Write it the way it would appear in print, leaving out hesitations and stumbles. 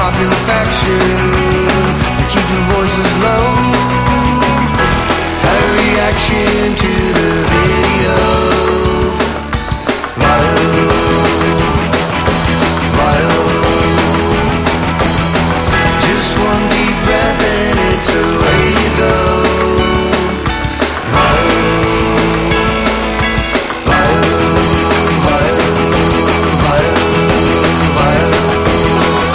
popular faction, keep your voices low. A reaction to